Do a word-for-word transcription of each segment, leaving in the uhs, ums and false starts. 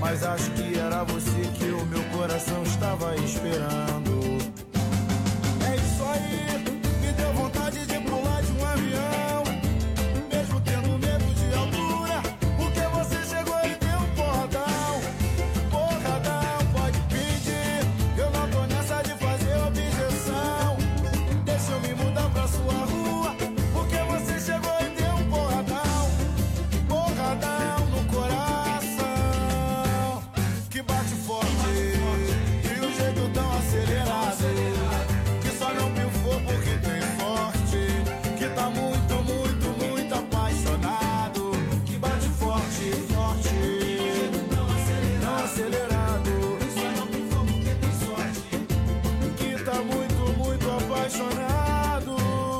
mas acho que era você que o meu coração estava esperando. É isso aí, me deu vontade de pular de um avião, mesmo tendo medo de altura, porque você chegou e deu um porradão. Porradão, pode pedir, eu não tô nessa de fazer objeção. Deixa eu me mudar pra sua rua, porque você chegou e deu um porradão. Porradão no coração, que bate forte e um jeito tão acelerado, que só não pifou porque tem sorte, que tá muito, muito, muito apaixonado, que bate forte, forte, tão acelerado, que só não pifou porque tem sorte, que tá muito, muito apaixonado.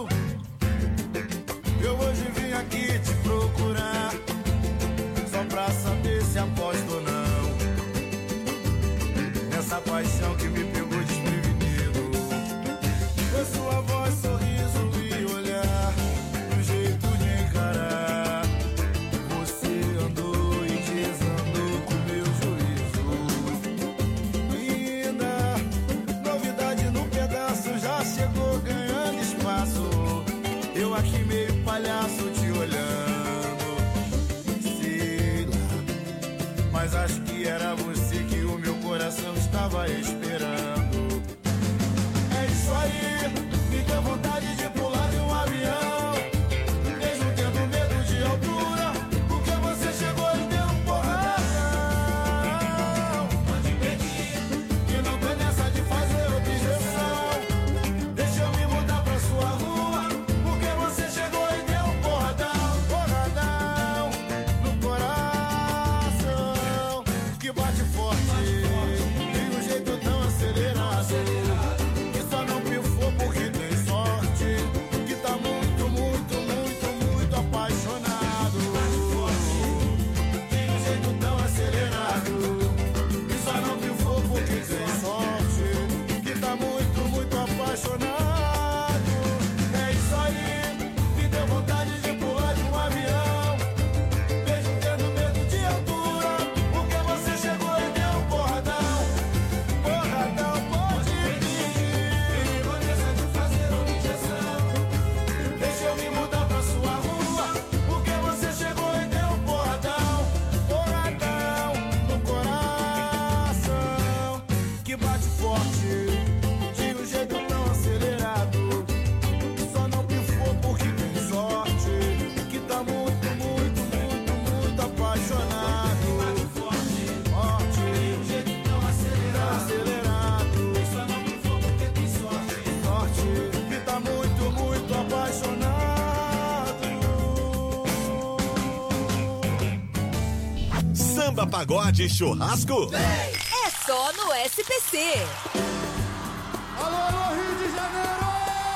Eu hoje vim aqui te procurar, só pra saber se aposto ou não nessa paixão que me pegou desprevenido. Foi sua voz, sorriso e olhar, um jeito de encarar. Você andou e desandou com meu juízo. Linda, novidade no pedaço, já chegou ganhando espaço. Eu aqui meio palhaço te olhando, sei lá, mas acho que era você que o meu coração estava esperando. É isso aí, me deu vontade de pular de um avião, mesmo tendo medo de altura, porque você chegou e deu um porradão. Pode pedir, que não tô nessa de fazer objeção. Deixa eu me mudar pra sua rua, porque você chegou e deu um porradão. Porradão no coração, que bate forte e um jeito tão acelerado, que só não pifou porque tem sorte, que tá muito, muito, muito, muito apaixonado. Tem um jeito tão acelerado, que só não pifou porque tem sorte, que tá muito, muito apaixonado. É isso aí, me deu vontade de pular de um avião, mesmo tendo medo de altura, porque você chegou e deu um porradão. Porradão, pode pedir, vou nessa de fazer objeção. Deixa eu me mudar pra sua rua, porque você chegou e deu um porradão. Porradão no coração, que bate forte de um jeito tão acelerado, que só não pifou porque tem sorte, que tá muito, muito, muito, muito apaixonado. Forte, forte, de um jeito tão acelerado, acelerado, que só não pifou porque tem sorte, sorte, que tá muito, muito apaixonado. Samba, pagode e churrasco? É só no S P C. Alô, alô, Rio de Janeiro!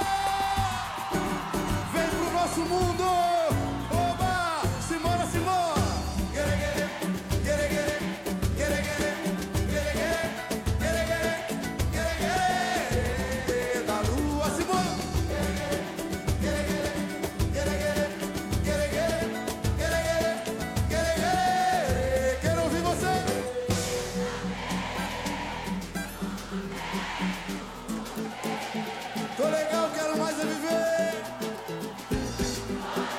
Vem pro nosso mundo! Oba! Simona, Simona! Gere, gere, gere, gere, gere, gere, gere, gere, gere, gere, gere, da lua, Simona! Gere, gere, gere, gere, gere, gere, gere, gere, gere, quero ouvir você! Tô legal, quero mais é viver.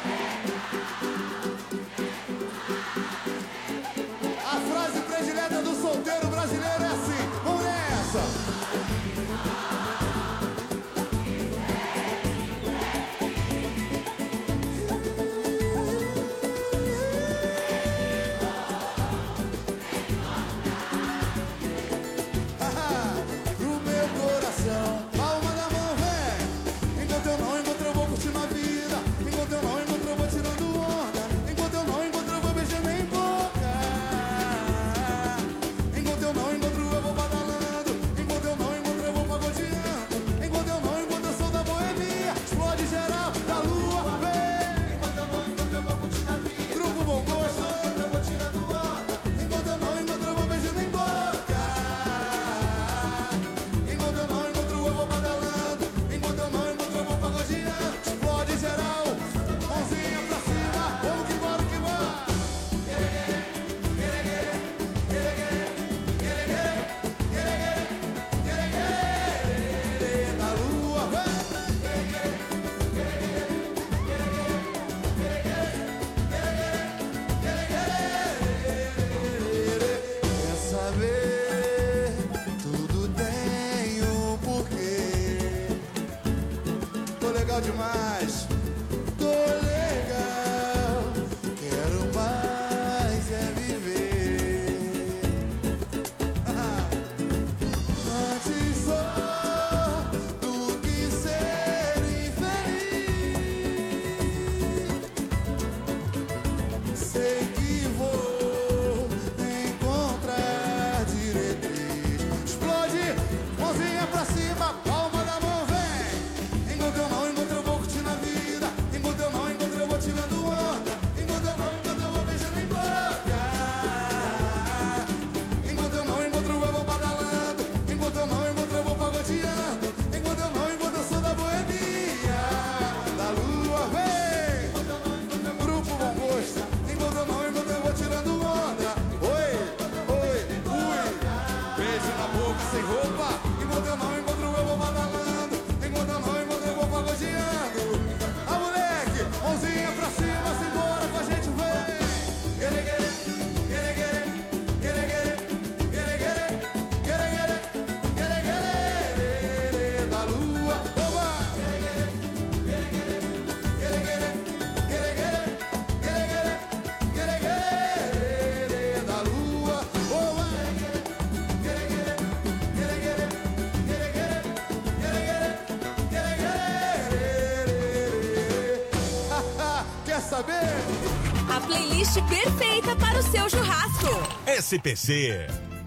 parabéns. A playlist perfeita para o seu churrasco. S P C.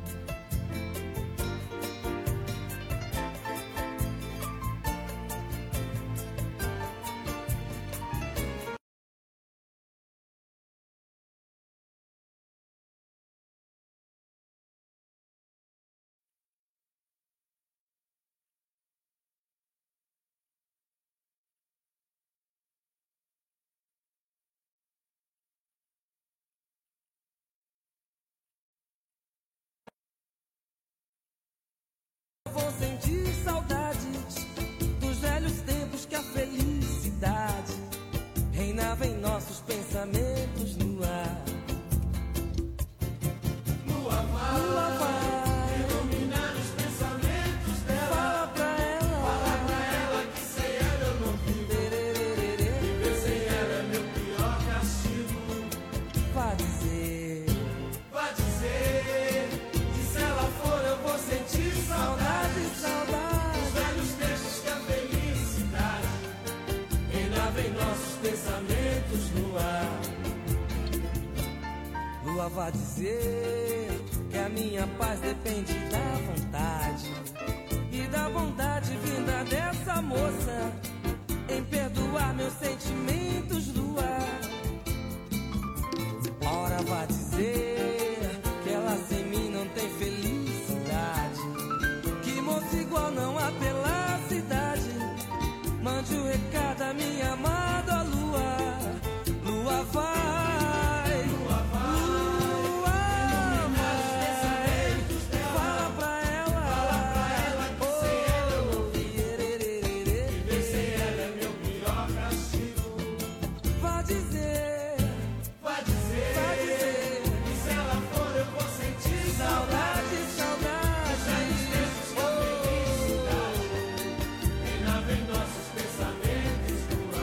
Vou sentir saudades dos velhos tempos que a felicidade reinava em nossos pensamentos no ar. Lua vai, Lua vai iluminar os pensamentos dela. Fala pra ela, fala pra ela que sem ela eu não vivo. Viver sem ela é meu pior castigo. Vá dizer, vá dizer que se ela for eu vou sentir saudade. Pensamentos no ar. Lua vai dizer que a minha paz depende da vontade e da bondade vinda dessa moça em perdoar meus sentimentos no ar. Ora vai dizer que ela sem mim não tem felicidade, que moço igual não há pela cidade. Mande o recado à minha amada lua. Lua vai, lua vai, lua vai. Fala pra ela, fala pra ela que oh, sem ela eu não vivo. Viver sem ela é meu pior castigo. Vá dizer, vá dizer, vá dizer que se ela for eu vou sentir saudade, saudade. Os textos que a felicidade reinava em nossos pensamentos no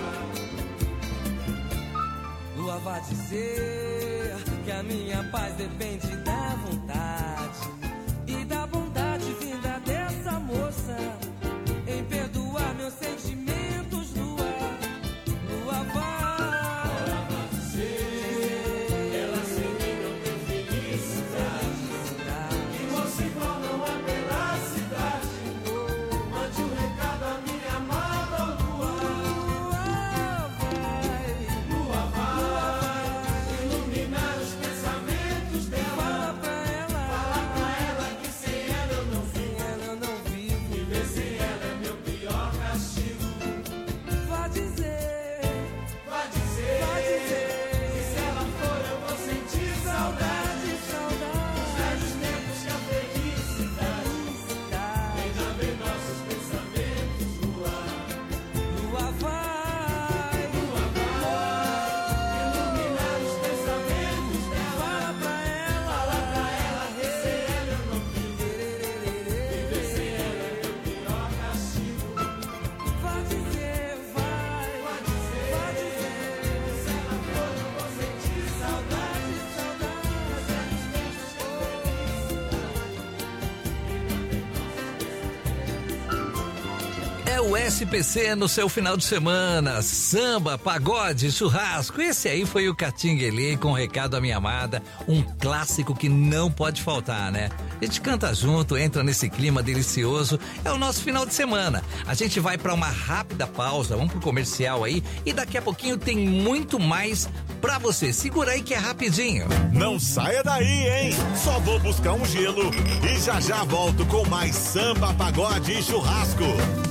ar. Lua vai dizer que a minha paz depende da vontade e da bondade vinda dessa moça em perdoar meus sentimentos no ar. Lua vai, ela vai dizer que ela sem mim não tem felicidade, que moça igual não há pela cidade. Mande um recado à minha amada lua. Lua vai, lua vai iluminar os pensamentos dela. Fala pra ela, fala pra ela que sem ela eu não vivo. Sem ela eu não vivo. Viver sem ela é meu pior castigo. Vá dizer, vá dizer, vá dizer que se ela for eu vou sentir saudade, saudade. Os velhos tempos que a felicidade reinava em nossos pensamentos no ar. Lua vai, lua vai iluminar os pensamentos dela. Fala pra ela, fala pra ela que sem ela eu não vivo. Viver sem ela é meu pior castigo. Vá dizer, vai, vá dizer, vá dizer que se ela for eu vou sentir saudade, saudade. Os velhos tempos que a É o S P C no seu final de semana, samba, pagode, churrasco. Esse aí foi o Catinguelê com o recado à minha amada, um clássico que não pode faltar, né? A gente canta junto, entra nesse clima delicioso. É o nosso final de semana. A gente vai pra uma rápida pausa, vamos pro comercial aí e daqui a pouquinho tem muito mais pra você. Segura aí que é rapidinho. Não saia daí, hein? Só vou buscar um gelo e já já volto com mais samba, pagode e churrasco.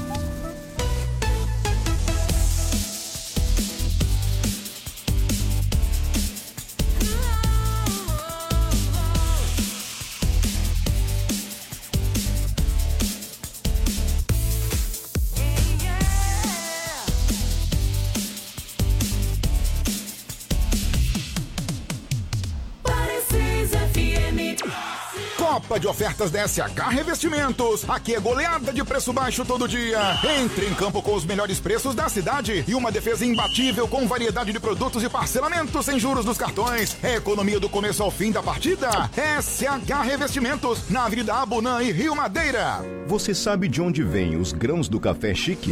Copa de ofertas da S H Revestimentos. Aqui é goleada de preço baixo todo dia. Entre em campo com os melhores preços da cidade e uma defesa imbatível com variedade de produtos e parcelamento sem juros nos cartões. É economia do começo ao fim da partida. S H Revestimentos, na Avenida Abunã e Rio Madeira. Você sabe de onde vêm os grãos do café chique?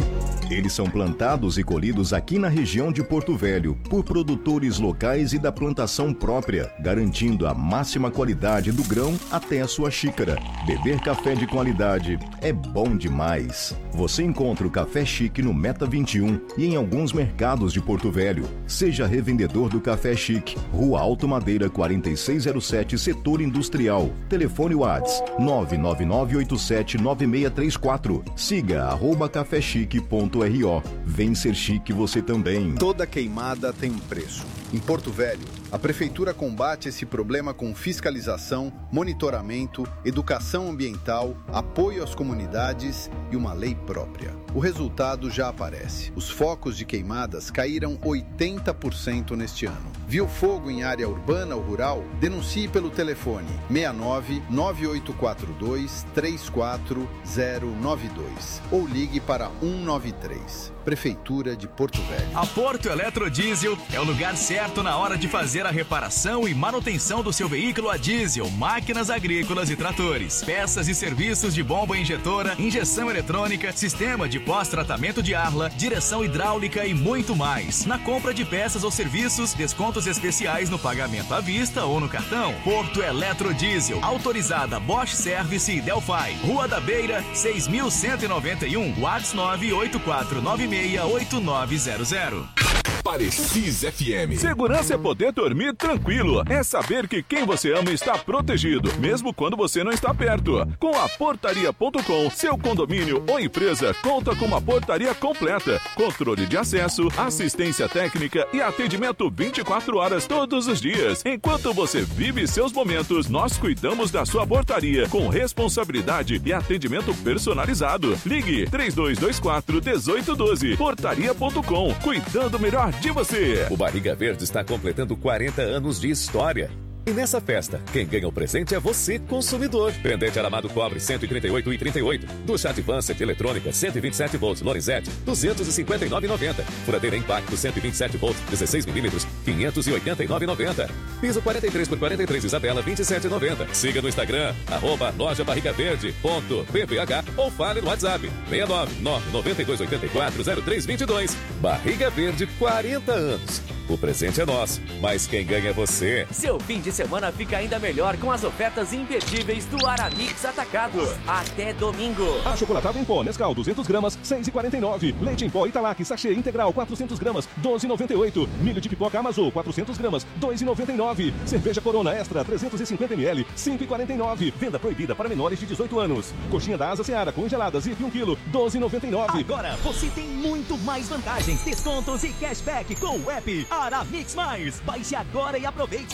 Eles são plantados e colhidos aqui na região de Porto Velho por produtores locais e da plantação própria, garantindo a máxima qualidade do grão até a sua xícara. Beber café de qualidade é bom demais. Você encontra o Café Chique no Meta vinte e um e em alguns mercados de Porto Velho. Seja revendedor do Café Chique, Rua Alto Madeira quarenta e seis zero sete, Setor Industrial. Telefone WhatsApp nove nove nove oito sete nove seis três quatro. Siga arroba café chique ponto r o. Vem ser chique você também. Toda queimada tem um preço. Em Porto Velho, a Prefeitura combate esse problema com fiscalização, monitoramento, educação ambiental, apoio às comunidades e uma lei própria. O resultado já aparece. Os focos de queimadas caíram oitenta por cento neste ano. Viu fogo em área urbana ou rural? Denuncie pelo telefone seis nove nove oito quatro dois três quatro zero nove dois ou ligue para um nove três. Prefeitura de Porto Velho. A Porto Eletrodiesel é o lugar certo na hora de fazer a reparação e manutenção do seu veículo a diesel, máquinas agrícolas e tratores, peças e serviços de bomba injetora, injeção eletrônica, sistema de pós-tratamento de arla, direção hidráulica e muito mais. Na compra de peças ou serviços, descontos especiais no pagamento à vista ou no cartão. Porto Eletrodiesel, autorizada Bosch Service e Delphi. Rua da Beira, seis mil cento e noventa e um, WhatsApp nove oito quatro nove seis oito nove zero zero. Parecis F M. Segurança é poder dormir tranquilo. É saber que quem você ama está protegido, mesmo quando você não está perto. Com a portaria ponto com, seu condomínio ou empresa conta com uma portaria completa, controle de acesso, assistência técnica e atendimento vinte e quatro horas todos os dias. Enquanto você vive seus momentos, nós cuidamos da sua portaria com responsabilidade e atendimento personalizado. Ligue três dois dois quatro um oito um dois. portaria ponto com, cuidando melhor de você. O Barriga Verde está completando quarenta anos de história. E nessa festa, quem ganha o presente é você, consumidor. Pendente aramado cobre cento e trinta e oito reais e trinta e oito centavos. Ducha Advanced eletrônica cento e vinte e sete volts Lorenzetti duzentos e cinquenta e nove reais e noventa centavos. Furadeira Impacto cento e vinte e sete volts dezesseis milímetros quinhentos e oitenta e nove reais e noventa centavos. Piso quarenta e três por quarenta e três Isabela vinte e sete reais e noventa centavos. Siga no Instagram arroba loja barriga verde ponto p p h ou fale no WhatsApp seis nove nove nove dois oito quatro zero três dois dois. Barriga Verde, quarenta anos. O presente é nosso, mas quem ganha é você. Seu fim de semana fica ainda melhor com as ofertas imperdíveis do Aramix Atacado. Até domingo. Achocolatado em pó Nescau duzentos gramas, seis reais e quarenta e nove centavos. Leite em pó Italac sachê integral quatrocentos gramas, doze reais e noventa e oito centavos. Milho de pipoca Amazon quatrocentos gramas, dois reais e noventa e nove centavos. Cerveja Corona Extra trezentos e cinquenta mililitros, cinco reais e quarenta e nove centavos. Venda proibida para menores de dezoito anos. Coxinha da Asa Seara congeladas e um quilo, doze reais e noventa e nove centavos. Agora você tem muito mais vantagens, descontos e cashback com o app Aramix Mais. Baixe agora e aproveite.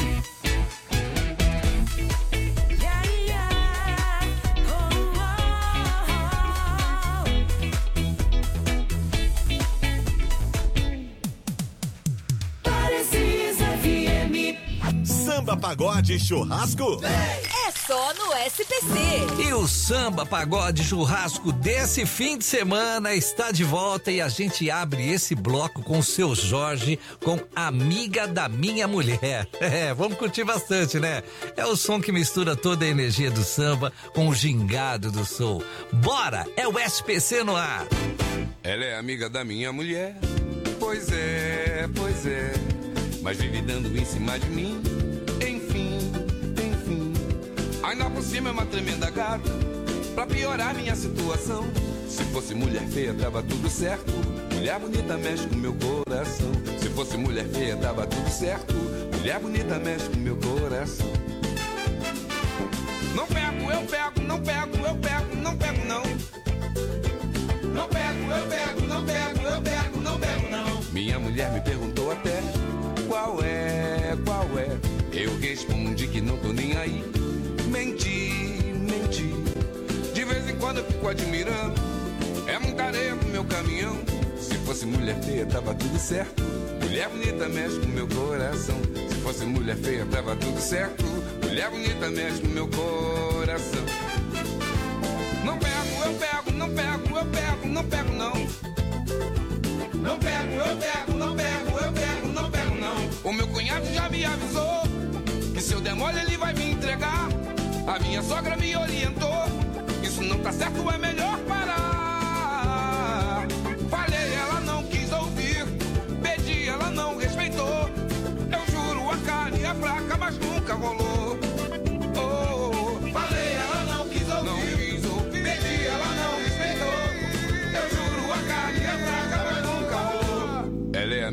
Samba, pagode e churrasco? É só no S P C. E o Samba, Pagode, Churrasco desse fim de semana está de volta e a gente abre esse bloco com o seu Jorge, com Amiga da Minha Mulher. É, vamos curtir bastante, né? É o som que mistura toda a energia do samba com o gingado do soul. Bora! É o S P C no ar. Ela é amiga da minha mulher, pois é, pois é, mas vive dando em cima de mim. Enfim, enfim, ainda por cima é uma tremenda gata, pra piorar minha situação. Se fosse mulher feia tava tudo certo, mulher bonita mexe com meu coração. Se fosse mulher feia tava tudo certo, mulher bonita mexe com meu coração. Não pego, eu pego, não pego, eu pego, não pego não. Não pego, eu pego, não pego, eu pego, não pego não. Minha mulher me perguntou até qual é, qual é. Eu respondi que não tô nem aí. Menti, menti. De vez em quando eu fico admirando, é muita areia pro meu caminhão. Se fosse mulher feia tava tudo certo, mulher bonita mexe com meu coração. Se fosse mulher feia tava tudo certo, mulher bonita mexe com meu coração. Não pego, eu pego, não pego, eu pego, não pego não. Não pego, eu pego, não pego, eu pego, não pego não. O meu cunhado já me avisou que se eu der mole ele vai me entregar. A minha sogra me orientou, isso não tá certo, é melhor parar. Falei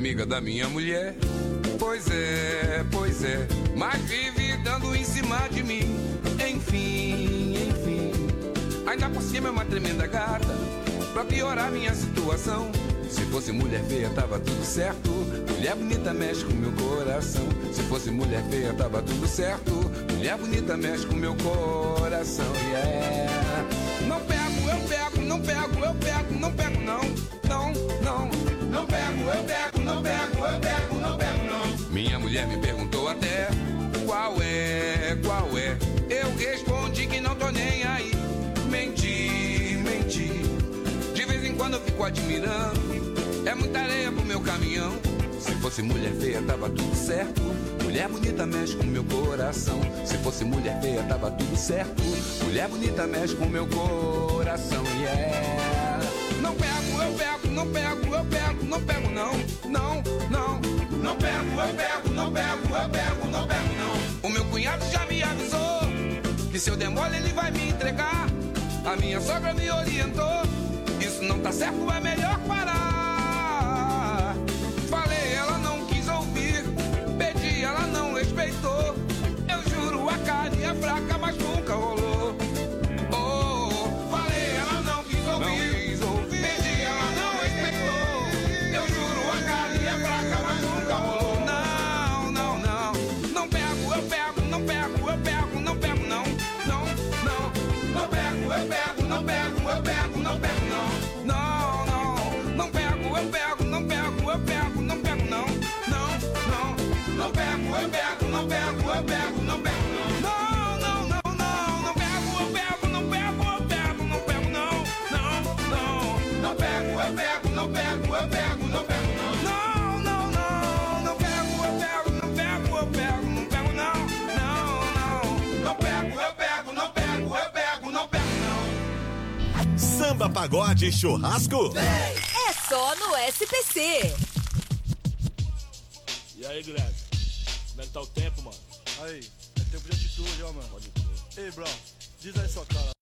amiga da minha mulher. Pois é, pois é, mas vive dando em cima de mim. Enfim, enfim, ainda por cima é uma tremenda gata, pra piorar minha situação. Se fosse mulher feia tava tudo certo, mulher bonita mexe com meu coração. Se fosse mulher feia tava tudo certo, mulher bonita mexe com meu coração. Yeah. Não pego, eu pego, não pego, eu pego, não pego não, não, não. Não pego, eu pego, não pego, eu pego, não pego não. Minha mulher me perguntou até qual é, qual é. Eu respondi que não tô nem aí. Menti, menti. De vez em quando eu fico admirando, é muita areia pro meu caminhão. Se fosse mulher feia tava tudo certo, mulher bonita mexe com meu coração. Se fosse mulher feia tava tudo certo, mulher bonita mexe com meu coração. Yeah. Não pego, eu pego, não pego, eu pego, não pego não, não, não. Não pego, eu pego, não pego, eu pego, não pego não. O meu cunhado já me avisou que se eu der mole ele vai me entregar. A minha sogra me orientou, isso não tá certo, é melhor parar. Falei, ela não quis ouvir, pedi, ela não respeitou. Eu juro, a carne é fraca, mas nunca rolou. Oh, falei, ela não quis ouvir. Não pego, eu pego, não pego não. Não, não, não pego, eu pego, não pego, eu pego, não pego não. Não, não, não pego, eu pego, não pego, eu pego, não pego não. Não, não, não, não, não pego, eu pego, não pego, eu pego, não pego não. Não, não, não pego, eu pego, não pego, eu pego, não pego não. Não, não, não, não pego, eu pego, não pego, eu pego, não pego não. Não, não, não pego, eu pego, não pego, eu pego, não pego. Samba, pagode e churrasco? É só no S P C. E aí, Guilherme? Como é que tá o tempo, mano? Aí, é tempo de atitude, ó, mano. Pode crer. Ei, bro, diz aí sua cara.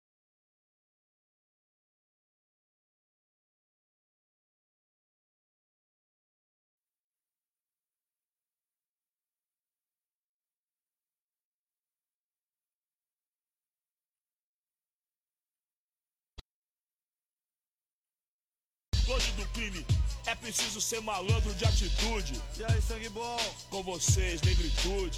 Code do crime, é preciso ser malandro de atitude. E aí, sangue bom? Com vocês, negritude.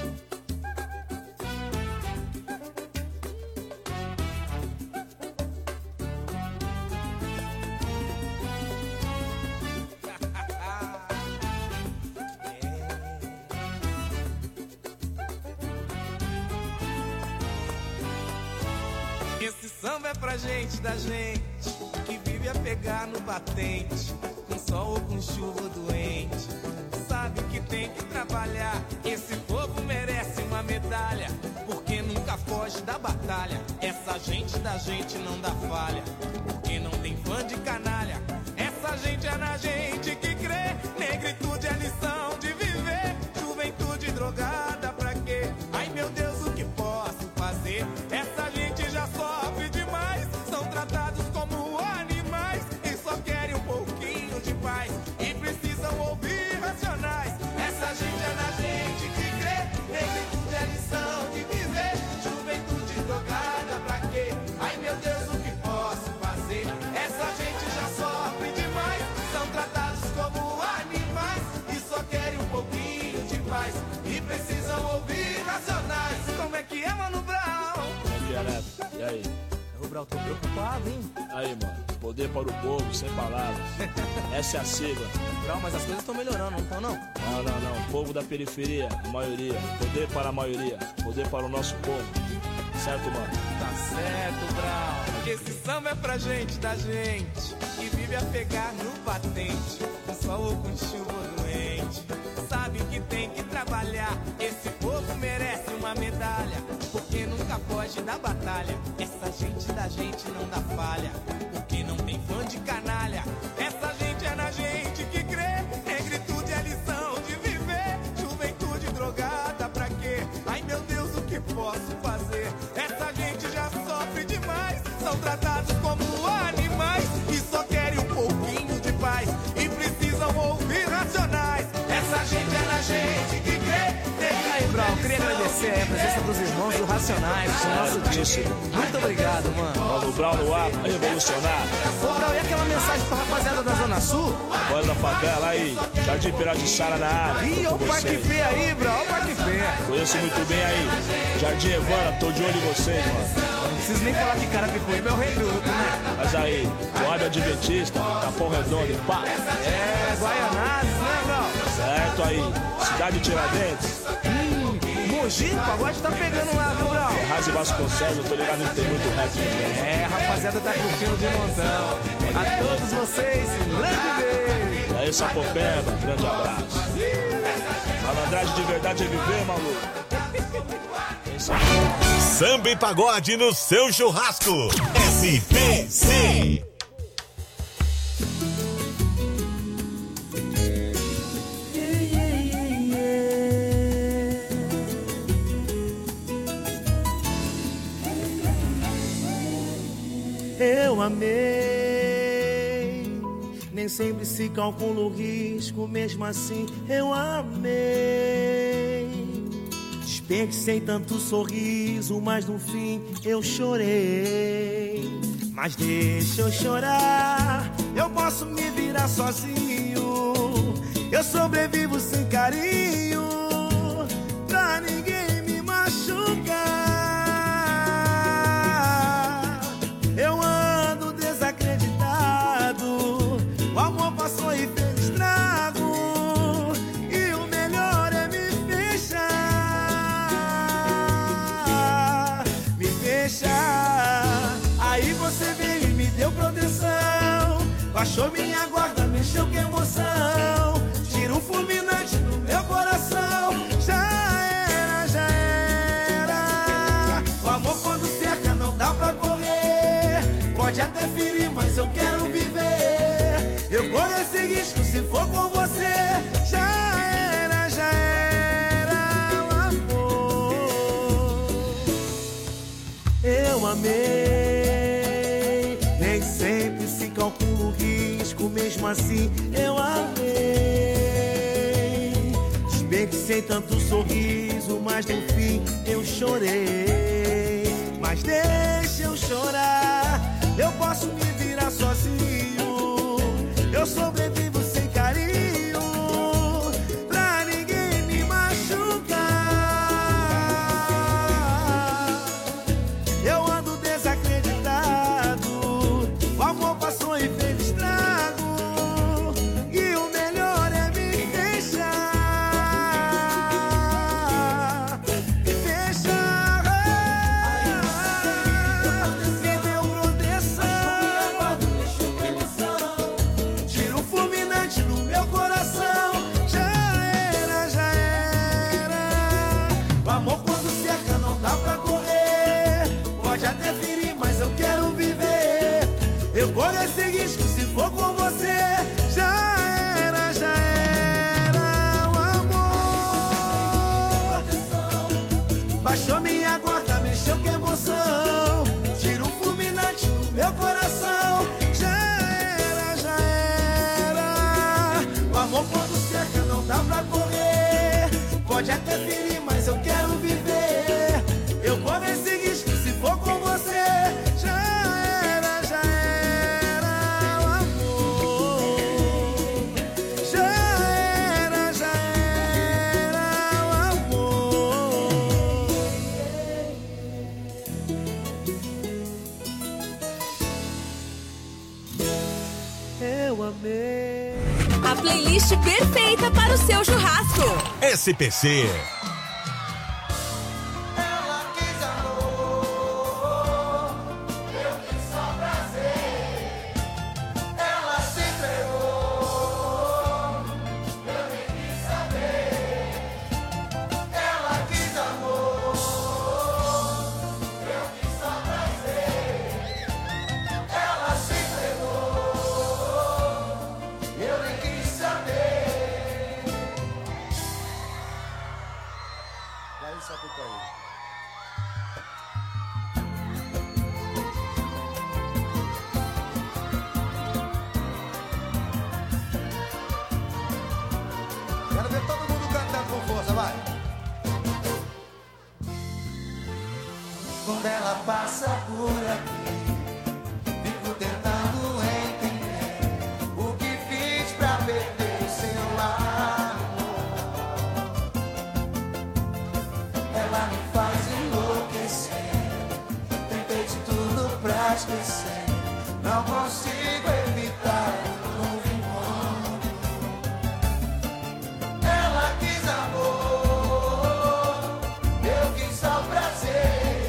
Esse samba é pra gente da gente que vive a pegar no batente, com sol ou com chuva doente. Sabe que tem que trabalhar, esse povo merece uma medalha, porque nunca foge da batalha. Essa gente da gente não dá falha, porque não tem fã de canalha. Essa gente é na gente que crê, negritude é lição de viver. Juventude drogada pra quê? Ai meu Deus, o que posso fazer? Essa gente já sofre demais, são tratados como animais e só querem um pouquinho de paz e precisam ouvir racionais. Essa gente é na gente que crê, negritude é lição de viver. Juventude drogada pra quê? Ai meu Deus, o que posso fazer? Essa gente já sofre demais, são tratados como animais e só querem um pouquinho de paz e precisam ouvir racionais. Como é que é, Mano Brown? Como é que é, né? E aí? Ô, Brown, tô preocupado, hein? Aí, mano, poder para o povo, sem palavras. Essa é a sigla. Brown, mas as coisas estão melhorando, não estão, não? Não, não, não. Povo da periferia, a maioria. Poder para a maioria. Poder para o nosso povo. Certo, mano? Tá certo, Brown. Esse samba é pra gente da gente que vive a pegar no batente, com sol ou com chuva doente. Sabe que tem que trabalhar, esse povo merece uma medalha, porque nunca foge da batalha. Essa gente da gente não dá falha, porque não tem fã de canalha. Essa gente é na gente que crê, negritude é lição de viver. Juventude drogada pra quê? Ai meu Deus, o que posso fazer? Essa gente já sofre demais, são tratados como animais e só querem um pouquinho de paz e precisam ouvir a agradecer aí a presença dos irmãos do Racionais, do nosso disco. Muito obrigado, mano. Paulo Brau no ar, pra revolucionar. Ô, Brau, e aquela mensagem pra rapaziada da Zona Sul? Voz da favela aí, Jardim Piratiçara na área. Ih, olha o Parque Fê aí, Brau, olha o Parque Fê. Conheço muito bem aí. Jardim Evana, tô de olho em vocês, mano. Não preciso nem falar que Carapicuíba é o reduto, né? Mas aí, Joab Adventista, Capão Redondo e pá. É, Guaianazes, né, Brau? Certo aí, Cidade de Tiradentes. Hum, Mogi, o pagode tá pegando lá, viu, Brau? Ferraz e Vasconcelos, eu tô ligado que tem muito rap. É, rapaziada tá curtindo de montão. A todos vocês, um grande beijo. E aí, Sapopemba, grande abraço. Malandragem de verdade é viver, maluco. Samba e pagode no seu churrasco. S P C. Eu amei, nem sempre se calcula o risco, mesmo assim eu amei. Despenque sem tanto sorriso, mas no fim eu chorei. Mas deixa eu chorar, eu posso me virar sozinho. Eu sobrevivo sem carinho, pra ninguém me machucar. Eu ando desacreditado, o amor passou e fez estrago. E o melhor é me fechar, me fechar. Aí você veio e me deu proteção, baixou minha guarda, mexeu com emoção. Tira um fulminante no meu coração. Já era, já era. O amor quando cerca não dá pra correr. Pode até ferir, mas eu quero viver. Eu corro esse risco se for com você. Já era, já era o amor. Eu amei, nem sempre se calcula o risco, mesmo assim eu amei. Despenque sem tanto sorriso, mas no fim eu chorei. Mas deixa eu chorar, eu posso me virar sozinho. Eu sobrevivo sem carinho, pra ninguém me machucar. Eu ando desacreditado, o amor passou e fez estrago. E o melhor é me fechar, me fechar. Me deu proteção, tira o fulminante no meu coração. Já era, já era. O amor quando cerca não dá pra correr. Pode até ferir, mas eu quero viver. Eu corro esse risco se for com você. Já era, já era o amor. Baixou minha guarda, mexeu com emoção. Tira um fulminante no meu coração. Já era, já era. O amor quando cerca não dá pra correr. Pode até ferir, mas eu quero viver. Eu corro esse risco se for com você. Já era, já era o amor. Já era, já era o amor. Eu amei. A playlist perfeita para o seu churrasco. S P C. Quando ela passa por aqui, fico tentando entender o que fiz pra perder o seu amor. Ela me faz enlouquecer, tentei de tudo pra esquecer, não consigo evitar o novo encontro. Ela quis amor, eu quis só prazer.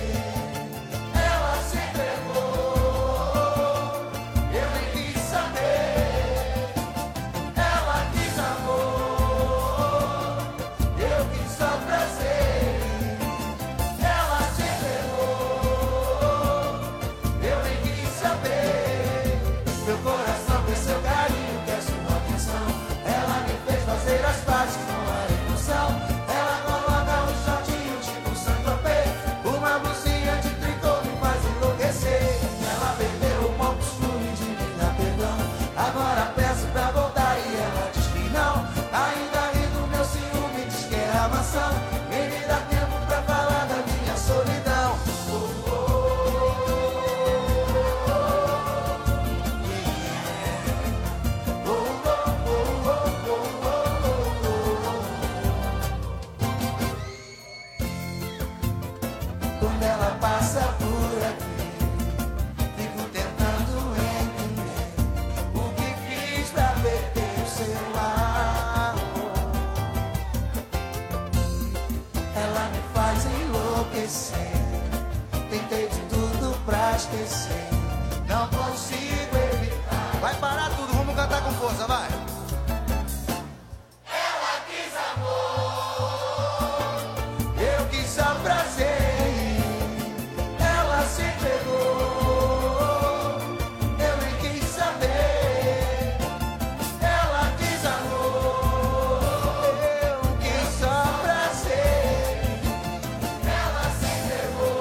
Tentei de tudo pra esquecer, não consigo evitar. Vai parar tudo, vamos cantar com força, vai. Ela quis amor, eu quis só prazer. Ela se entregou, eu nem quis saber. Ela quis amor, eu quis só prazer. Ela se entregou.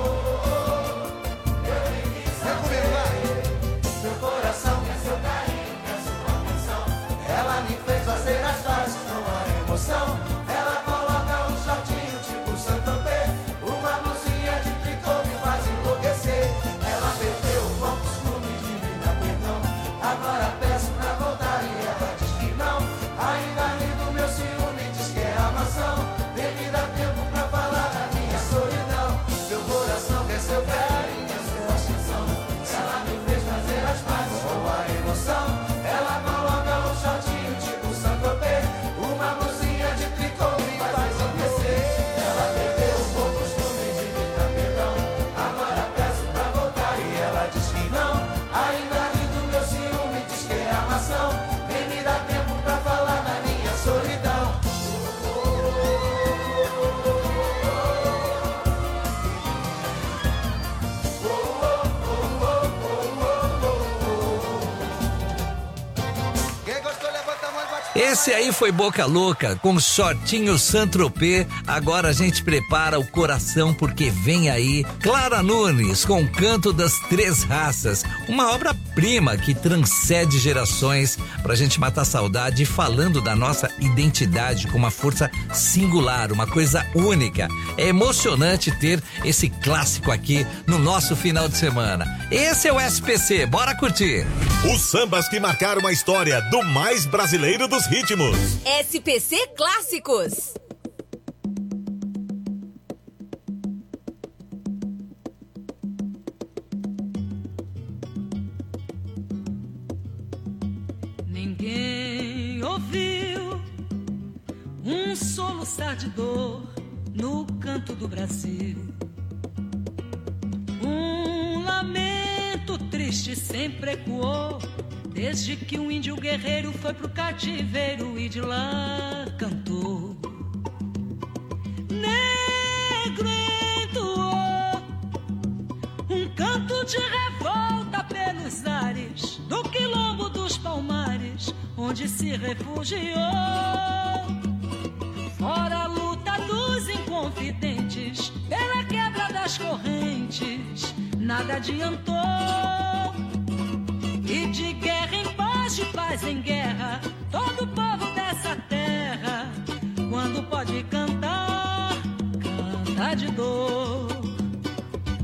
Meu coração quer seu carinho, quer sua atenção. Ela me fez fazer as pazes com a emoção. Ela coloca um shortinho tipo Saint-Tropez, uma blusinha de tricô me faz enlouquecer. Ela perdeu o bom costume de me dar perdão. Agora peço pra voltar e ela diz que não. Ainda ri do meu ciúme, diz que é a maçã. Tem que dar tempo pra falar da minha solidão. Meu coração quer seu carinho, quer sua atenção. Ela me fez fazer as pazes com a emoção. Ela coloca um shortinho tipo Saint-Tropez, uma blusinha de tricô me faz enlouquecer. Ela perdeu o bom costume de me dar perdão. Agora peço pra voltar e ela diz que não. Ainda ri do meu ciúme, diz que é amação. Nem me dá tempo pra falar da minha solidão. Esse aí foi Boca Louca, com shortinho Saint-Tropez. Agora a gente prepara o coração porque vem aí Clara Nunes com o Canto das Três Raças. Uma obra-prima que transcende gerações pra gente matar a saudade, falando da nossa identidade com uma força singular, uma coisa única. É emocionante ter esse clássico aqui no nosso final de semana. Esse é o S P C, bora curtir. Os sambas que marcaram a história do mais brasileiro dos ritmos. S P C Clássicos. Ninguém ouviu um soluçar de dor no canto do Brasil. Um lamento triste sempre ecoou desde que um índio guerreiro foi pro cativeiro e de lá cantou. Negro entoou um canto de revolta pelos ares do quilombo dos Palmares, onde se refugiou. Fora a luta dos inconfidentes pela quebra das correntes, nada adiantou. E de guerra em paz, de paz em guerra, todo o povo dessa terra, quando pode cantar, canta de dor.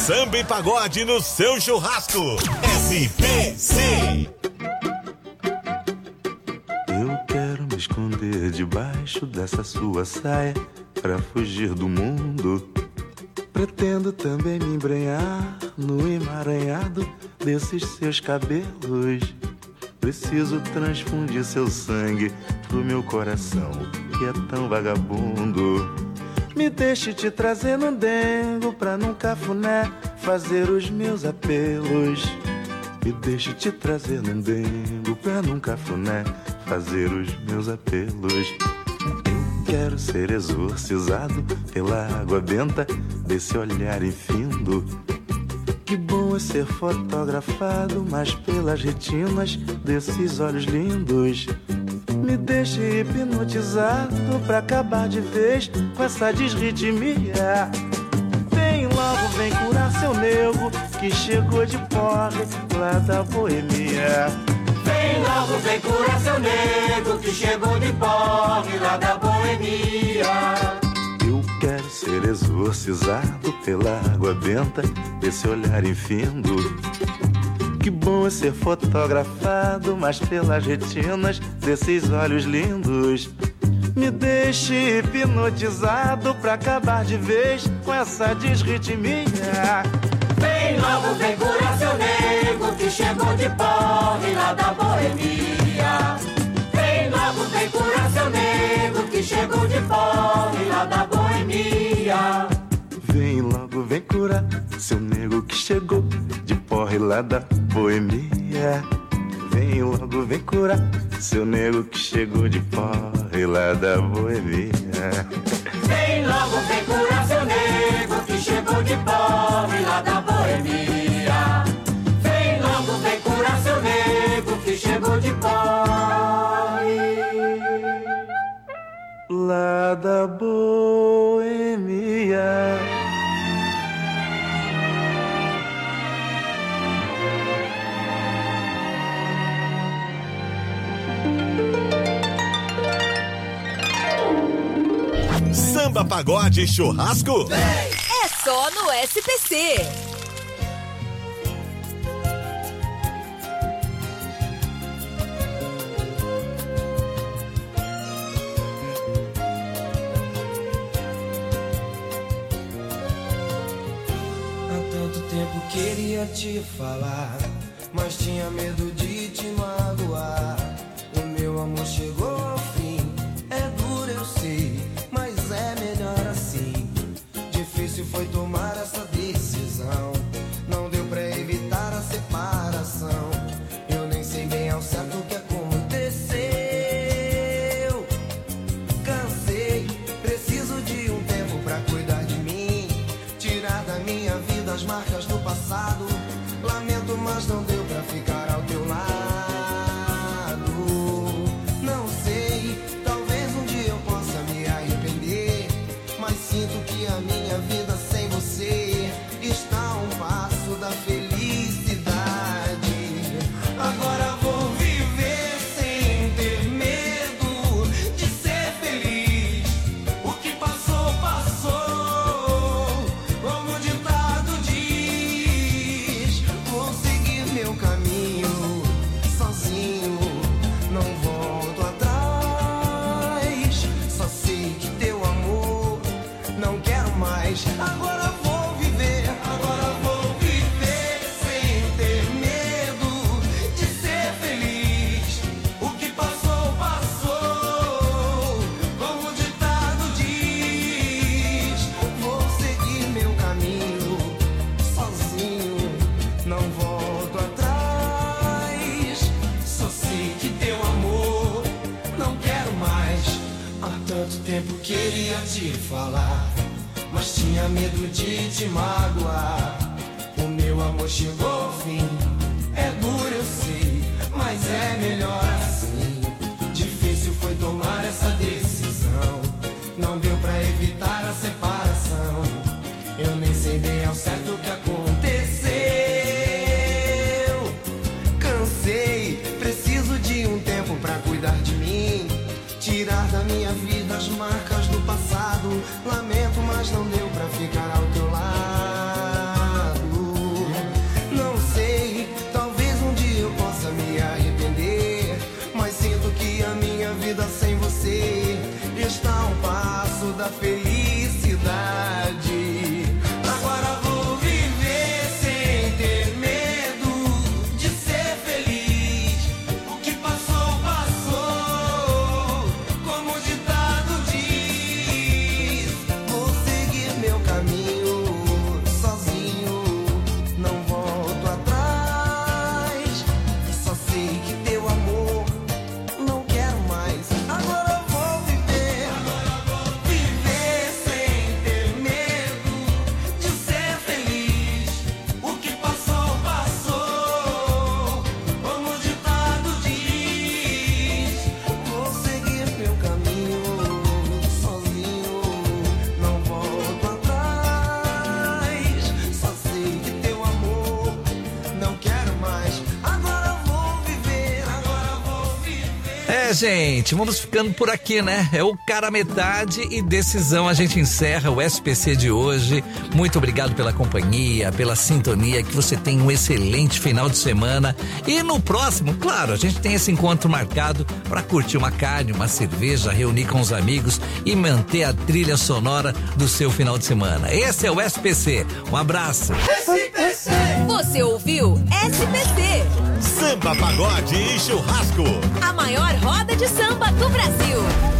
Samba e pagode no seu churrasco. S P C. Eu quero me esconder debaixo dessa sua saia pra fugir do mundo. Pretendo também me embrenhar no emaranhado desses seus cabelos. Preciso transfundir seu sangue pro meu coração, que é tão vagabundo. Me deixe te trazer no dengo pra num cafuné fazer os meus apelos. Me deixe te trazer num dengo pra num cafuné fazer os meus apelos. Eu quero ser exorcizado pela água benta desse olhar infindo. Que bom é ser fotografado, mas pelas retinas desses olhos lindos. Me deixe hipnotizado pra acabar de vez com essa desritmia. Vem logo, vem curar seu nego que chegou de porre lá da boemia. Vem logo, vem curar seu nego que chegou de porre lá da boemia. Eu quero ser exorcizado pela água benta desse olhar infindo. Que bom é ser fotografado, mas pelas retinas desses olhos lindos. Me deixe hipnotizado pra acabar de vez com essa desritmia. Vem logo, vem curar seu nego que chegou de porre lá da boemia. Vem logo, vem curar seu nego que chegou de porre lá da boemia. Vem logo, vem curar seu nego que chegou de porre lá da boemia. Vem logo, vem curar seu nego que chegou de porre lá da boemia. Vem logo, vem curar seu nego que chegou de porre lá da boemia. Vem logo, vem curar seu nego que chegou de porre lá da boemia. Samba, pagode e churrasco? É só no S P C. Há tanto tempo queria te falar, mas tinha medo de te magoar. O meu amor chegou ao fim, é duro eu sei, mas é melhor assim. Difícil foi tomar essa decisão, não deu pra evitar a separação. Eu nem sei bem ao certo o que aconteceu. Cansei, preciso de um tempo pra cuidar de mim, tirar da minha vida as marcas do passado. Lamento, mas não deu pra ficar ao teu lado. Não sei, talvez um dia eu possa me arrepender, mas sinto que a minha vida sem você está a um passo da felicidade. Agora vou viver sem ter medo de ser feliz. O que passou, passou, como o ditado diz. Vou seguir meu caminho sozinho, não volto atrás. Só sei que teu amor não quero mais. Agora vou viver, agora vou viver sem ter medo de ser feliz. O que passou, passou, como o ditado diz. Vou seguir meu caminho sozinho, não volto atrás. Só sei que teu amor não quero mais. Há tanto tempo queria te falar, mas tinha medo de te magoar. O meu amor chegou ao fim, é duro eu sei, mas é melhor assim. Difícil foi tomar essa decisão, não deu pra evitar a separação. Eu nem sei bem ao certo o que aconteceu. Cansei, preciso de um tempo pra cuidar de mim, tirar da minha vida as marcas do passado. Lamento, mas não deu pra ficar ao teu lado. da felicidade. Agora vou viver sem ter medo de ser feliz. O que passou, passou, como o ditado diz. Vou seguir meu caminho sozinho, não volto atrás. Só sei que teu amor não quero mais. Agora eu vou viver, viver sem ter medo de ser feliz. O que passou, passou, como o ditado diz. Vou seguir meu caminho sozinho, não volto atrás. Só sei que teu amor não quero mais. Agora eu vou viver, agora eu vou viver. É, gente, vamos ficando por aqui, né? É o cara metade e decisão. A gente encerra o S P C de hoje. Muito obrigado pela companhia, pela sintonia. Que você tenha um excelente final de semana. E no próximo, claro, a gente tem esse encontro marcado para curtir uma carne, uma cerveja, reunir com os amigos e manter a trilha sonora do seu final de semana. Esse é o S P C. Um abraço. S P C. Você ouviu S P C. Samba, pagode e churrasco. A maior roda de samba do Brasil.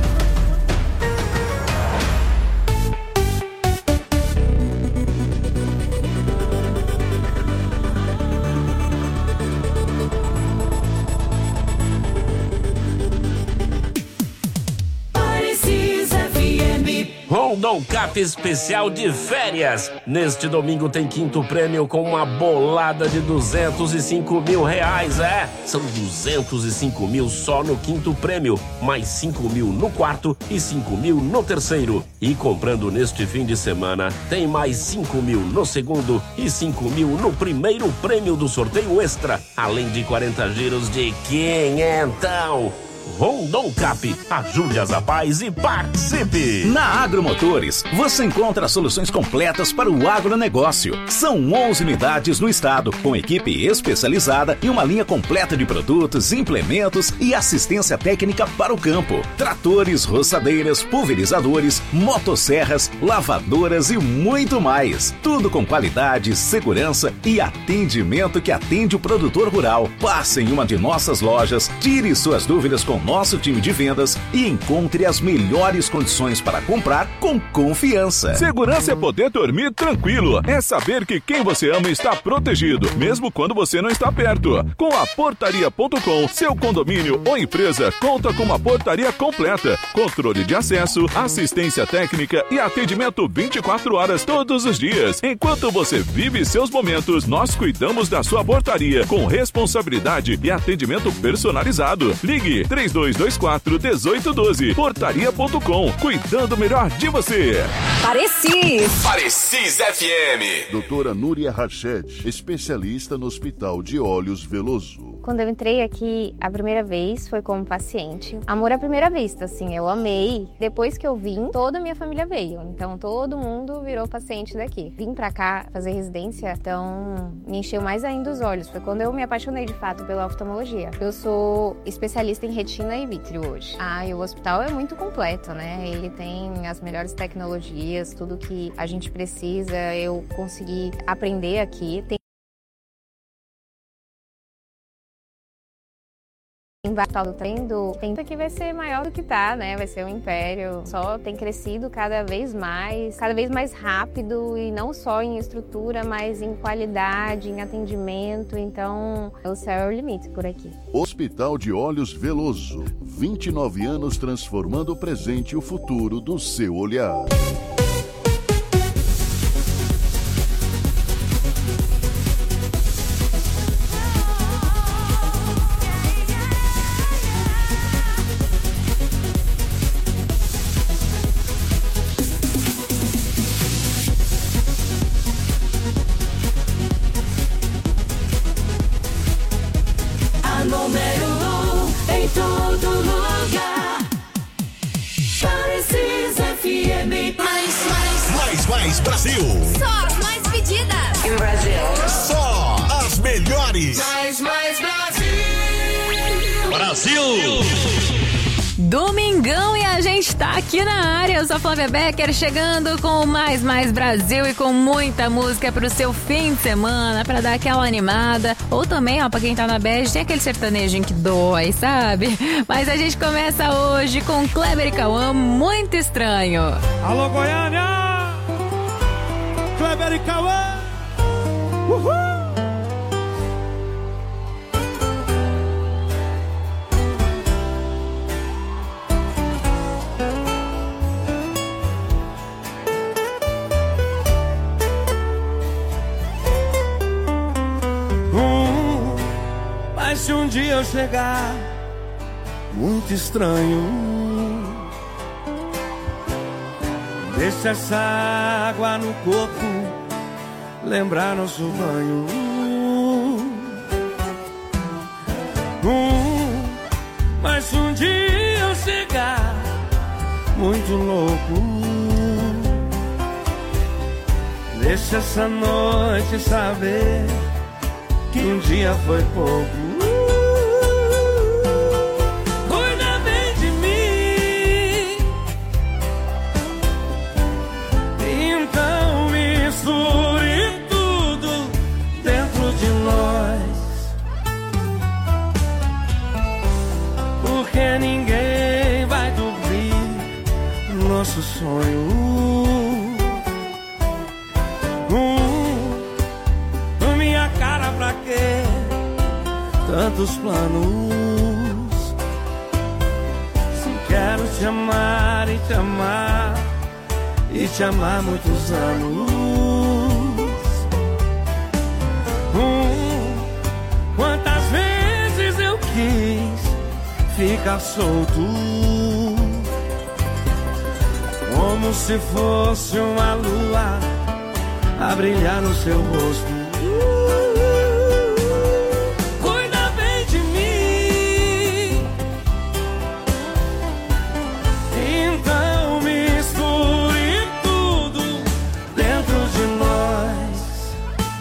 Precisa F M. Rondon Cap especial de férias. Neste domingo tem quinto prêmio com uma bolada de duzentos e cinco mil reais, é? São duzentos e cinco mil só no quinto prêmio, mais cinco mil no quarto e cinco mil no terceiro. E comprando neste fim de semana, tem mais cinco mil no segundo e cinco mil no primeiro prêmio do sorteio extra, além de quarenta giros de quinhentão. Rondon Cap, ajude as rapazes e participe! Na Agromotores, você encontra soluções completas para o agronegócio. São onze unidades no estado, com equipe especializada e uma linha completa de produtos, implementos e assistência técnica para o campo. Tratores, roçadeiras, pulverizadores, motosserras, lavadoras e muito mais. Tudo com qualidade, segurança e atendimento que atende o produtor rural. Passe em uma de nossas lojas, tire suas dúvidas com o nosso time de vendas e encontre as melhores condições para comprar com confiança. Segurança é poder dormir tranquilo. É saber que quem você ama está protegido, mesmo quando você não está perto. Com a portaria ponto com, seu condomínio ou empresa conta com uma portaria completa, controle de acesso, assistência técnica e atendimento vinte e quatro horas todos os dias. Enquanto você vive seus momentos, nós cuidamos da sua portaria com responsabilidade e atendimento personalizado. Ligue três dois dois quatro, um oito um dois. portaria ponto com, cuidando melhor de você. Parecis. Parecis F M. Doutora Núria Rached, especialista no Hospital de Olhos Veloso. Quando eu entrei aqui a primeira vez foi como paciente. Amor à primeira vista, assim, eu amei. Depois que eu vim, toda a minha família veio. Então todo mundo virou paciente daqui. Vim pra cá fazer residência, então me encheu mais ainda os olhos. Foi quando eu me apaixonei de fato pela oftalmologia. Eu sou especialista em retina e vítreo hoje. Ah, e o hospital é muito completo, né? Ele tem as melhores tecnologias, tudo que a gente precisa. Eu consegui aprender aqui. Tem Embaixo do trem do tempo que vai ser maior do que tá, né? Vai ser um império. Só tem crescido cada vez mais, cada vez mais rápido e não só em estrutura, mas em qualidade, em atendimento. Então, o céu é o limite por aqui. Hospital de Olhos Veloso. vinte e nove anos transformando o presente e o futuro do seu olhar. Número um em todo lugar. Parecis F M. Mais, mais. Mais, mais Brasil. Só as mais pedidas. Em Brasil. Só as melhores. Mais, mais Brasil. Brasil. Domingão e a gente tá aqui na área. Eu sou a Flávia Becker, chegando com Mais Mais Brasil e com muita música pro seu fim de semana, pra dar aquela animada. Ou também, ó, pra quem tá na bege, tem aquele sertanejinho que dói, sabe? Mas a gente começa hoje com Kleber e Cauã, Muito Estranho. Alô, Goiânia! Kleber e Cauã! Uhul! Se um dia eu chegar muito estranho, deixa essa água no corpo lembrar nosso banho. Hum, mas se um dia eu chegar muito louco, deixa essa noite saber que um dia foi pouco. Nosso sonho, hum, minha cara, pra quê? Tantos planos. Se quero te amar e te amar e te amar muitos anos. Hum, quantas vezes eu quis ficar solto, como se fosse uma lua a brilhar no seu rosto. Cuida bem de mim, então misture tudo dentro de nós,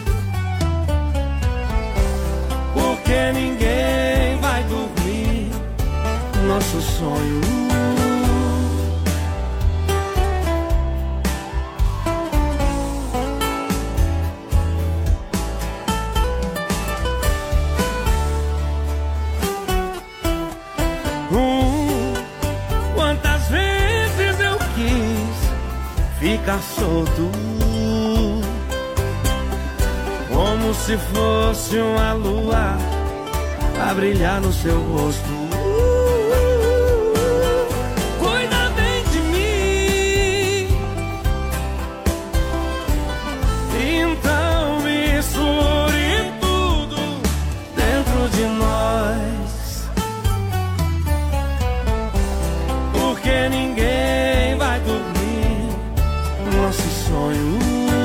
porque ninguém vai dormir nosso sonho. Ficar solto, como se fosse uma lua a brilhar no seu rosto. Cuida bem de mim, então misture tudo dentro de nós, porque ninguém vai dormir nosso sonho.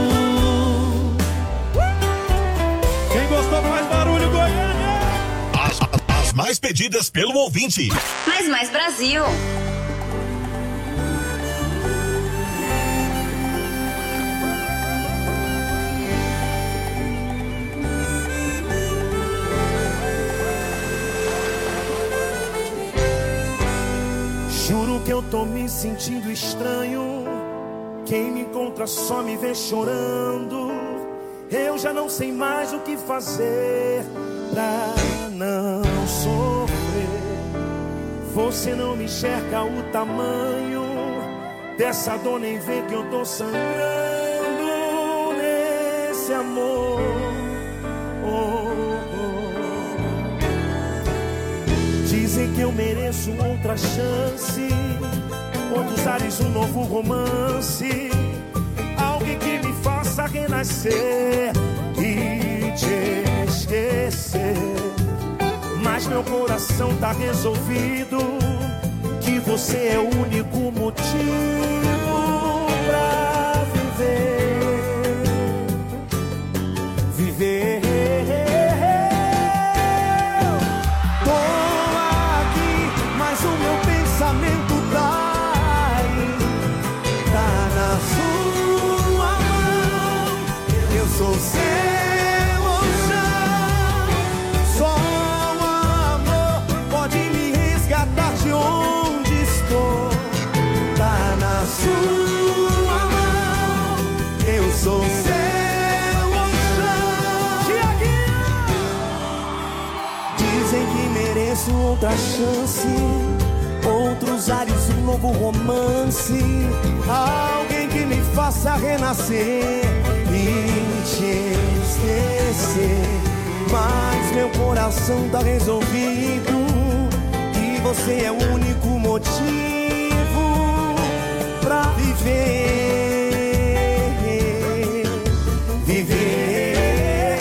Quem gostou, faz barulho, Goiânia! As, as mais pedidas pelo ouvinte. Mais Mais Brasil. Juro que eu tô me sentindo estranho. Quem me encontra só me vê chorando. Eu já não sei mais o que fazer pra não sofrer. Você não me enxerga o tamanho dessa dor, nem vê que eu tô sangrando nesse amor. Oh, oh. Dizem que eu mereço outra chance, outros ares, um novo romance, alguém que me faça renascer e te esquecer. Mas meu coração tá resolvido, que você é o único motivo pra viver. Viver. Tô aqui, mas o meu pensamento sou seu chão, só o amor pode me resgatar de onde outra chance, outros ares, um novo romance. Alguém que me faça renascer e te esquecer. Mas meu coração tá resolvido, e você é o único motivo pra viver, viver.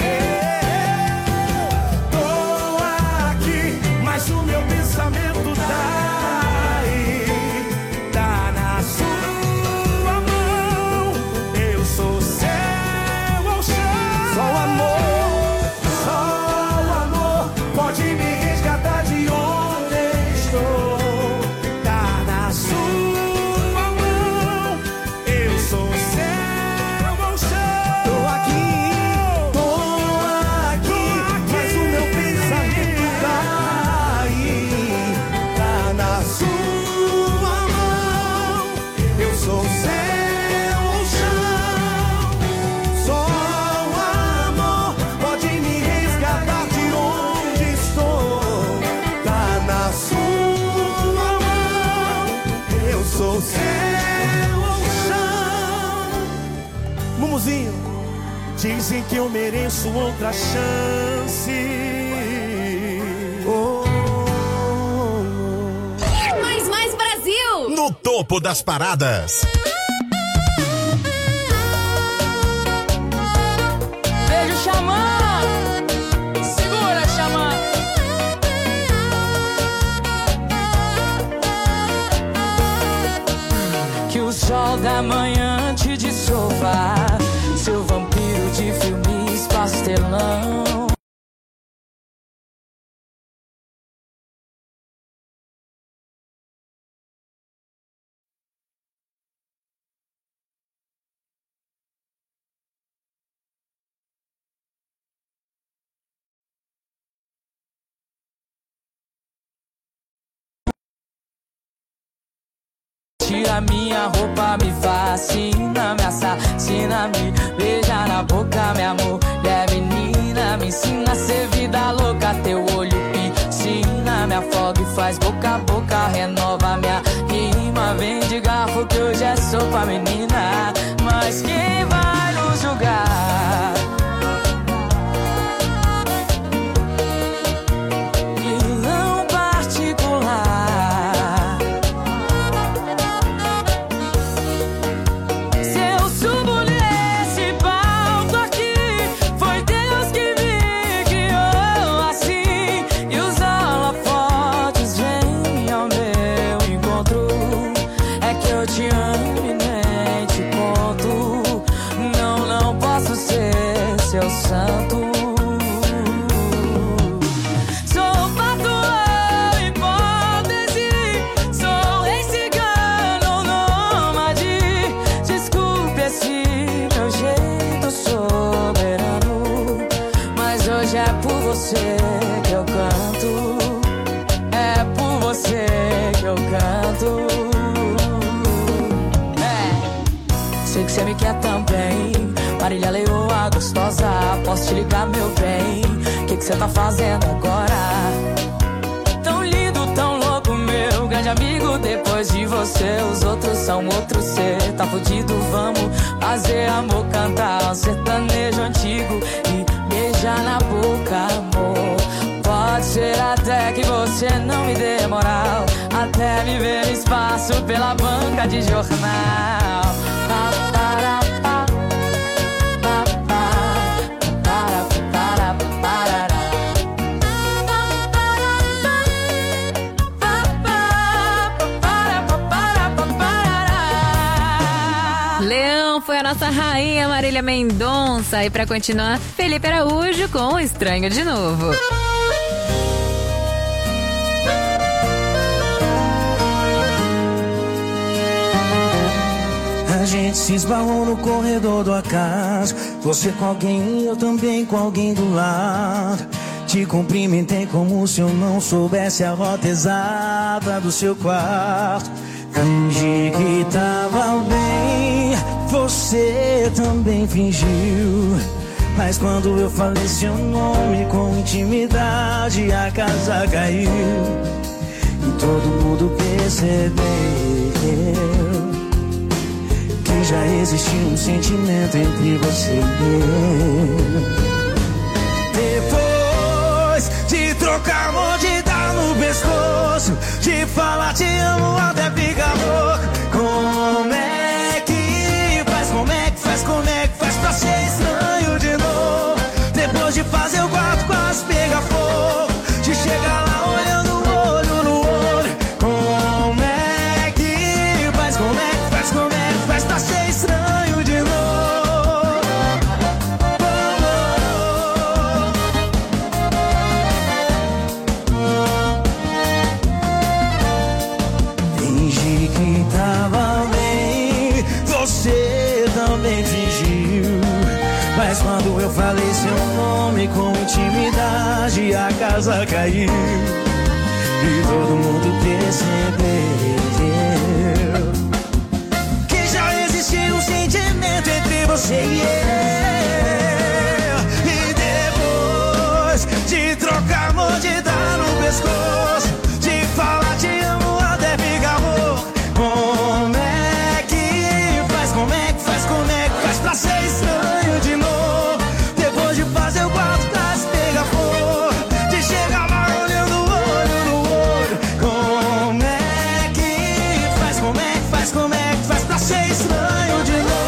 Tô aqui, mas o meu pensamento tá aí, tá na sua mão. Eu sou céu ao chão. Só o amor, só o amor pode me resgatar de onde estou. Tá na sua mão. Eu sou céu ao chão. Tô aqui, tô aqui, mas o meu pensamento tá aí, tá na sua mão. Eu sou céu ao chão. Só o amor pode me resgatar de onde estou. Tá na sua mão. Eu sou céu ao chão. Mumuzinho, dizem que eu mereço outra chance. Oh, Mais, mais Brasil! No topo das paradas. Beijo, Xamã! Segura, Xamã! Que o sol da manhã te dissolva, seu vampiro de filmes pastelão. Tira minha roupa, me fascina, me assassina, me beija na boca, minha mulher menina. Me ensina a ser vida louca, teu olho piscina, me afoga e faz boca a boca, renova minha rima. Vem de garfo que hoje é sopa, menina, mas quem vai nos julgar? Vilão particular. Se eu subo nesse palco aqui, foi Deus que me guiou assim. E os holofotes vêm ao meu encontro. É que eu te amo e nem te conto. Não, não posso ser seu santo. Sou patrão, hipótese. Sou rei cigano, nômade. Desculpe esse meu jeito soberano, mas hoje é por você que eu canto. É por você que eu canto. É. Sei que você me quer também, Marília Leoa gostosa. Posso te ligar, meu bem? O que que você tá fazendo agora? Tão lindo, tão louco, meu grande amigo. Depois de você, os outros são outros. Cê tá fudido, vamos fazer amor, cantar um sertanejo antigo e beijar na boca, amor. Pode ser até que você não me dê moral, até me ver no espaço pela banca de jornal. Pa, para, pa, pa, pa, para, para, parará. Leão foi a nossa rainha Marília Mendonça. E pra continuar, Felipe Araújo com O Estranho de Novo. A gente se esbarrou no corredor do acaso. Você com alguém, eu também com alguém do lado. Te cumprimentei como se eu não soubesse a rota exata do seu quarto. Fingi que tava bem, você também fingiu. Mas quando eu falei seu nome com intimidade, a casa caiu e todo mundo percebeu que já existia um sentimento entre você e eu. Depois de trocar amor, de dar no pescoço, de falar te amo até ficar louco, como é que faz, como é que faz, como é que faz pra ser estranho de novo? Depois de fazer o quarto quase pegar fogo, de chegar lá olhando olho no olho, como é que faz, como é que faz, como é que faz pra ser estranho de novo? Fingi que tava bem, você também fingiu. Mas quando eu falei seu nome com intimidade, a casa caiu e todo mundo percebeu que já existia um sentimento entre você e eu. E depois de trocar amor, de dar no pescoço, de falar te amo até ficar louco, como é que faz, como é que faz, como é que faz pra ser estranho de novo? Depois de fazer o quarto quase pegar fogo, de chegar lá olhando olho no olho, como é que faz, como é que faz, como é que faz pra ser estranho de novo?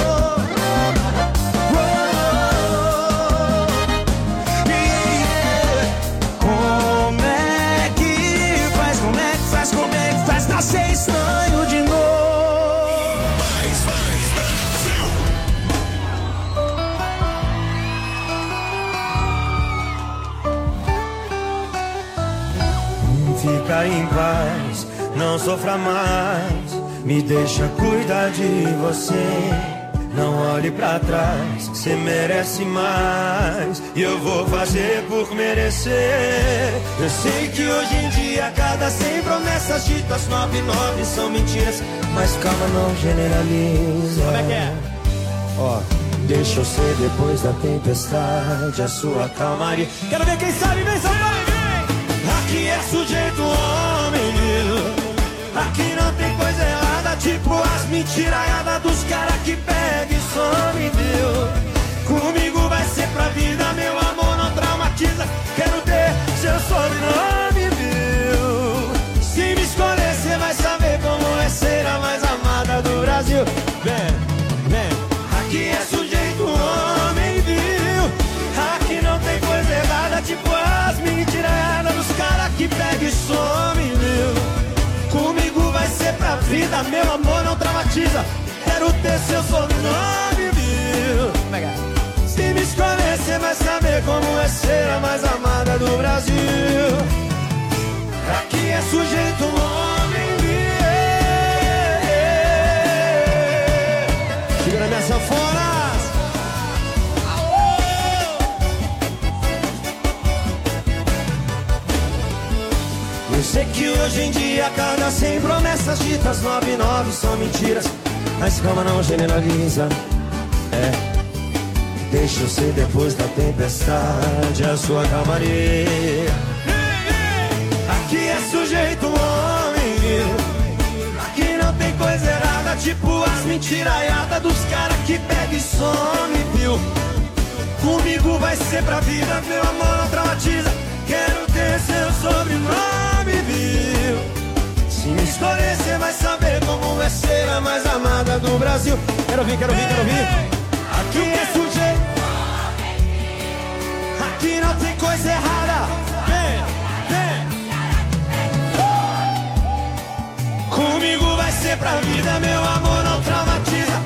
Oh, yeah. Como é que faz, como é que faz, como é que faz pra ser estranho de novo? Fica em paz, não sofra mais, me deixa cuidar de você. Não olhe pra trás, você merece mais, e eu vou fazer por merecer. Eu sei que hoje em dia cada cem promessas ditas, nove e nove são mentiras, mas calma, não generaliza. Como é que é? Ó, deixa eu ser depois da tempestade a sua calmaria. Quero ver quem sabe, vem São Paulo! Aqui é sujeito homem, viu? Aqui não tem coisa errada, tipo as mentiraiadas dos caras que pega e some, viu? Comigo vai ser pra vida, meu amor não traumatiza. Quero ter seu sobrenome, viu? Se me escolher, cê vai saber como é ser a mais amada do Brasil. Vem, vem. Aqui é sujeito homem, viu? Aqui não tem coisa errada, tipo as mentiraiadas dos caras que pega e some, viu? Comigo vai ser pra vida, meu amor não traumatiza. Quero ter seu sobrenome, viu? Se me escolher, cê vai saber como é ser a mais amada do Brasil. Aqui é sujeito homem, viu? Segura minha sanfona. Eu sei que hoje em dia cada cem promessas ditas, nove e nove são mentiras, mas calma, não generaliza. É, deixa eu ser depois da tempestade a sua calmaria. Aqui é sujeito homem, viu? Aqui não tem coisa errada, tipo as mentiraiadas dos caras que pega e some, viu? Comigo vai ser pra vida, meu amor não traumatiza. Quero ter seu sobrenome, viu? Se me escolher, cê vai saber como é ser a mais amada do Brasil. Quero ouvir, quero ouvir, quero ouvir. Aqui é sujeito. Aqui não tem coisa errada. Vem, vem. Comigo vai ser pra vida, meu amor